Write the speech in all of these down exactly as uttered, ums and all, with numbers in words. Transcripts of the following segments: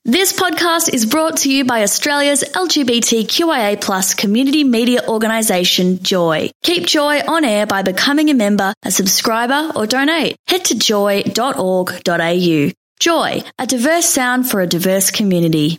This podcast is brought to you by Australia's L G B T Q I A plus community media organisation, Joy. Keep Joy on air by becoming a member, a subscriber or donate. Head to joy dot org dot a u. Joy, a diverse sound for a diverse community.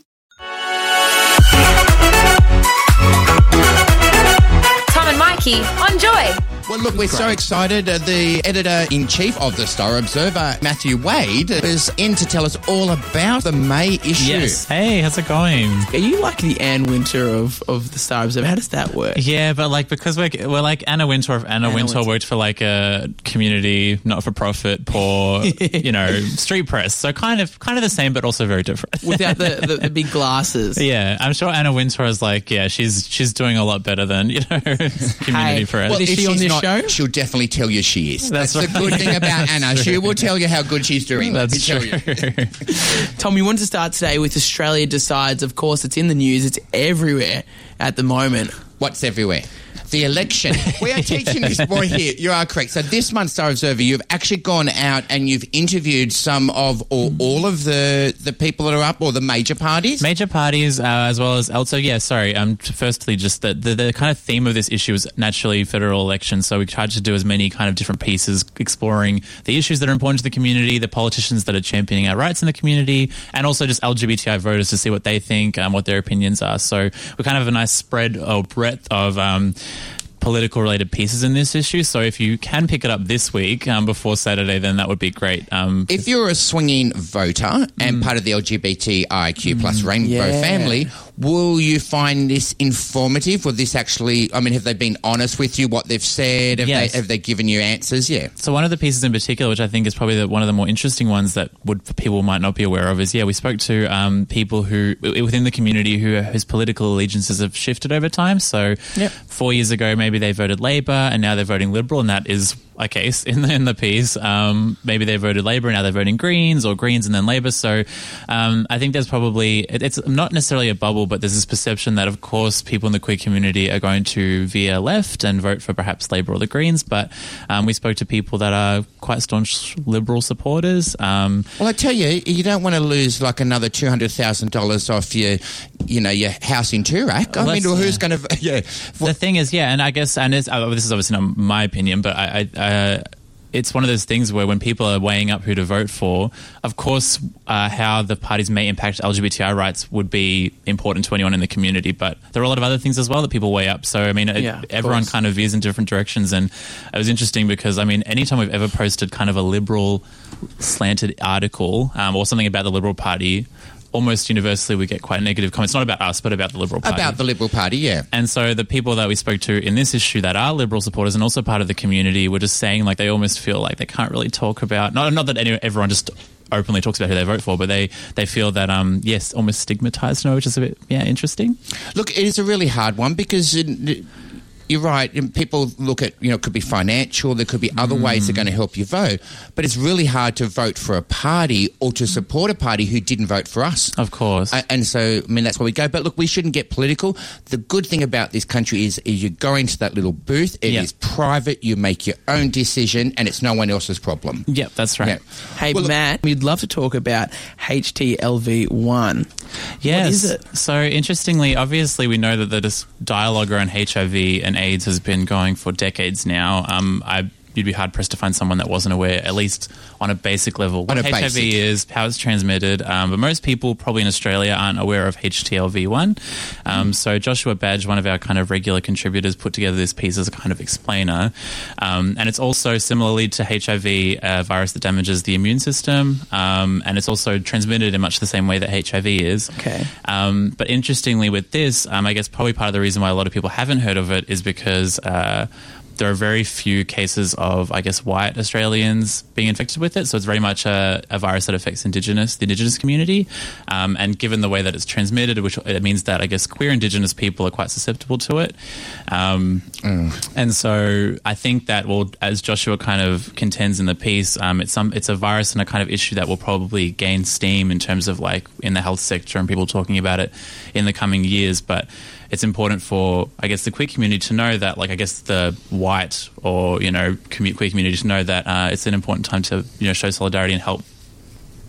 Tom and Mikey on Joy. Well, look, we're so excited. Uh, the editor-in-chief of the Star Observer, Matthew Wade, is in to tell us all about the May issue. Yes. Hey, how's it going? Are you like the Anne Winter of, of the Star Observer? How does that work? Yeah, but like because we're we're like Anna Wintour. If Anna, Anna Wintour, Wintour worked for like a community, not-for-profit, poor, you know, street press. So kind of kind of the same, but also very different. Without the, the, the big glasses. Yeah, I'm sure Anna Wintour is like, yeah, she's she's doing a lot better than, you know, community hey, press. Well, is she on this not, show? She'll definitely tell you she is. That's, That's right. the good thing about Anna. She will tell you how good she's doing. That's tell true. You. Tom, we want to start today with Australia Decides. Of course, it's in the news. It's everywhere at the moment. What's everywhere? The election. We are teaching this boy here. You are correct. So this month's Star Observer, you've actually gone out and you've interviewed some of or all of the, the people that are up, or the major parties? Major parties, uh, as well as also, yeah, sorry. Um, firstly, just the, the the kind of theme of this issue is naturally federal elections. So we tried to do as many kind of different pieces exploring the issues that are important to the community, the politicians that are championing our rights in the community, and also just L G B T I voters to see what they think, um, what their opinions are. So we kind of have a nice spread or breadth of um, political related pieces in this issue. So if you can pick it up this week um, before Saturday, then that would be great. Um, if you're a swinging voter and mm. part of the L G B T I Q plus mm. rainbow yeah. family, will you find this informative? Will this actually, I mean, have they been honest with you, what they've said? Have, yes. they, have they given you answers? Yeah. So one of the pieces in particular, which I think is probably the, one of the more interesting ones that would people might not be aware of, is, yeah, we spoke to um, people who within the community who whose political allegiances have shifted over time. So yep. four years ago, maybe they voted Labor and now they're voting Liberal, and that is a case in the, in the piece. Um, maybe they voted Labor and now they're voting Greens, or Greens and then Labor. So um, I think there's probably, it, it's not necessarily a bubble, but there's this perception that, of course, people in the queer community are going to veer left and vote for perhaps Labor or the Greens. But um, we spoke to people that are quite staunch Liberal supporters. Um, well, I tell you, you don't want to lose like another two hundred thousand dollars off your, you know, your house in Toorak. I mean, who's yeah. going to, yeah. Well, the thing is, yeah, and I guess, and it's, uh, this is obviously not my opinion, but I, I Uh, it's one of those things where when people are weighing up who to vote for, of course, uh, how the parties may impact L G B T I rights would be important to anyone in the community. But there are a lot of other things as well that people weigh up. So, I mean, yeah, it, everyone course. kind of veers in different directions. And it was interesting because, I mean, anytime we've ever posted kind of a liberal slanted article um, or something about the Liberal Party, almost universally we get quite negative comments, not about us, but about the Liberal Party. About the Liberal Party, yeah. And so the people that we spoke to in this issue that are Liberal supporters and also part of the community were just saying like they almost feel like they can't really talk about, not, not that any, everyone just openly talks about who they vote for, but they, they feel that, um, yes, almost stigmatised, no, which is a bit, yeah, interesting. Look, it is a really hard one because... It, You're right. And people look at, you know, it could be financial. There could be other mm. ways that are going to help you vote. But it's really hard to vote for a party or to support a party who didn't vote for us. Of course. And, and so, I mean, that's where we go. But look, we shouldn't get political. The good thing about this country is, is you go into that little booth. It yep. is private. You make your own decision and it's no one else's problem. Yep, that's right. Yep. Hey, well, Matt, we'd love to talk about H T L V one. Yes. What is it? So, interestingly, obviously, we know that the dialogue around H I V and AIDS has been going for decades now. Um, I, you'd be hard-pressed to find someone that wasn't aware, at least on a basic level, what H I V basic. is, how it's transmitted. Um, but most people probably in Australia aren't aware of H T L V one. Um, mm. So Joshua Badge, one of our kind of regular contributors, put together this piece as a kind of explainer. Um, and it's also similarly to H I V, a virus that damages the immune system. Um, and it's also transmitted in much the same way that H I V is. Okay. Um, but interestingly with this, um, I guess probably part of the reason why a lot of people haven't heard of it is because uh, there are very few cases of, I guess, white Australians being infected with it. So it's very much a, a virus that affects Indigenous, the Indigenous community. Um, and given the way that it's transmitted, which it means that, I guess, queer Indigenous people are quite susceptible to it. Um, mm. And so I think that, well, as Joshua kind of contends in the piece, um, it's some it's a virus and a kind of issue that will probably gain steam in terms of, like, in the health sector and people talking about it in the coming years. But it's important for, I guess, the queer community to know that, like, I guess the white or, you know, commu- queer community to know that uh, it's an important time to, you know, show solidarity and help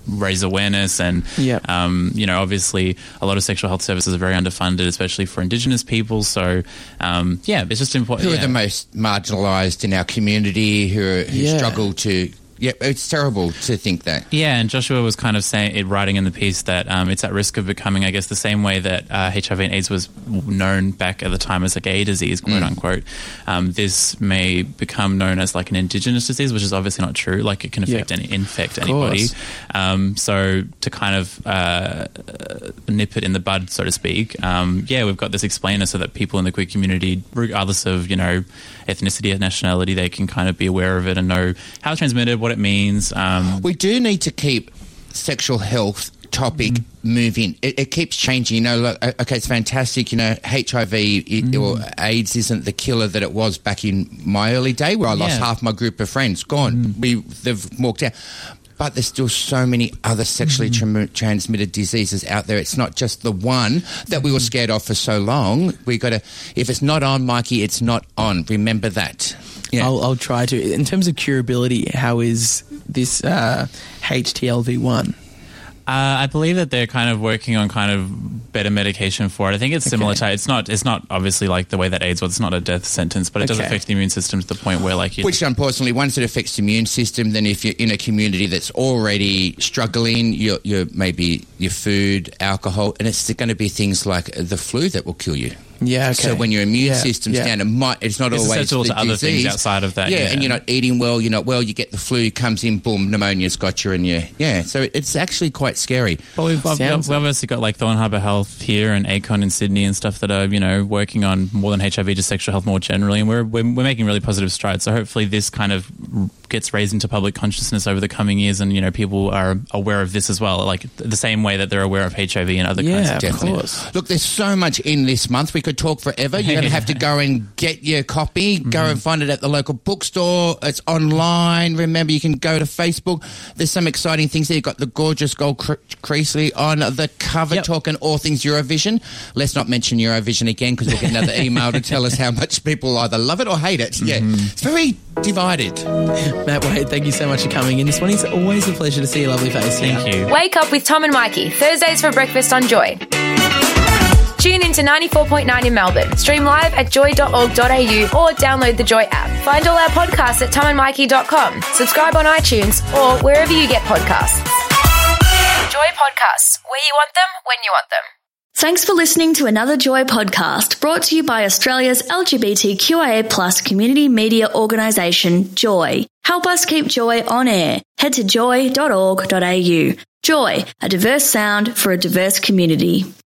raise awareness. And, Yeah. um, you know, obviously a lot of sexual health services are very underfunded, especially for Indigenous people. So, um, yeah, it's just important. Who yeah. are the most marginalised in our community, who, are, who Yeah. struggle to... Yeah, it's terrible to think that. Yeah, and Joshua was kind of saying, it, writing in the piece that um, it's at risk of becoming, I guess, the same way that uh, H I V and AIDS was known back at the time as a gay disease, quote mm. unquote. Um, this may become known as like an Indigenous disease, which is obviously not true. Like it can affect yeah. any infect anybody. Um, so to kind of uh, nip it in the bud, so to speak, um, yeah, we've got this explainer so that people in the queer community, regardless of you know ethnicity and nationality, they can kind of be aware of it and know how it's transmitted, what it means. Um, we do need to keep sexual health topic mm. moving. It, it keeps changing. You know, look, okay, it's fantastic. You know, H I V it, mm. or AIDS isn't the killer that it was back in my early day, where I yeah. lost half my group of friends. Gone. Mm. We they've walked out. But there's still so many other sexually mm-hmm. tra- transmitted diseases out there. It's not just the one that we were scared of for so long. We got to. If it's not on, Mikey, it's not on. Remember that. Yeah. I'll, I'll try to. In terms of curability, how is this uh, H T L V one? Uh, I believe that they're kind of working on kind of better medication for it. I think it's similar okay. to it's not it's not obviously like the way that AIDS was. It's not a death sentence, but it okay. does affect the immune system to the point where like you which unfortunately once it affects the immune system, then if you're in a community that's already struggling, you're, you're maybe your food, alcohol, and it's going to be things like the flu that will kill you. Yeah. Okay. So when your immune yeah, system's yeah. down, it might. It's not it's always susceptible the to other disease. things outside of that. Yeah, yeah, and you're not eating well. You're not well. You get the flu, comes in, boom, pneumonia's got you, and you. Yeah, so it's actually quite scary. Well, we've, we've, we've obviously got like Thorn Harbour Health here and ACON in Sydney and stuff that are you know working on more than H I V, just sexual health more generally, and we're we're, we're making really positive strides. So hopefully this kind of gets raised into public consciousness over the coming years, and you know people are aware of this as well, like the same way that they're aware of H I V and other yeah, kinds of of course. Look, there's so much in this month. We could talk forever. You're going to have to go and get your copy. Go mm-hmm. and find it at the local bookstore. It's online. Remember, you can go to Facebook. There's some exciting things there. You've got the gorgeous Gold Cre- Creasley on the cover yep. talking all things Eurovision. Let's not mention Eurovision again because we'll get another email to tell us how much people either love it or hate it. Yeah, mm-hmm. It's very divided. Matt Wade, thank you so much for coming in this morning. It's always a pleasure to see your lovely face. Thank here. you. Wake up with Tom and Mikey, Thursdays for breakfast on Joy. Tune in to ninety-four point nine in Melbourne. Stream live at joy dot org dot a u or download the Joy app. Find all our podcasts at tom and mikey dot com. Subscribe on iTunes or wherever you get podcasts. Joy Podcasts, where you want them, when you want them. Thanks for listening to another Joy podcast brought to you by Australia's L G B T Q I A plus community media organisation, Joy. Help us keep Joy on air. Head to joy dot org dot a u. Joy, a diverse sound for a diverse community.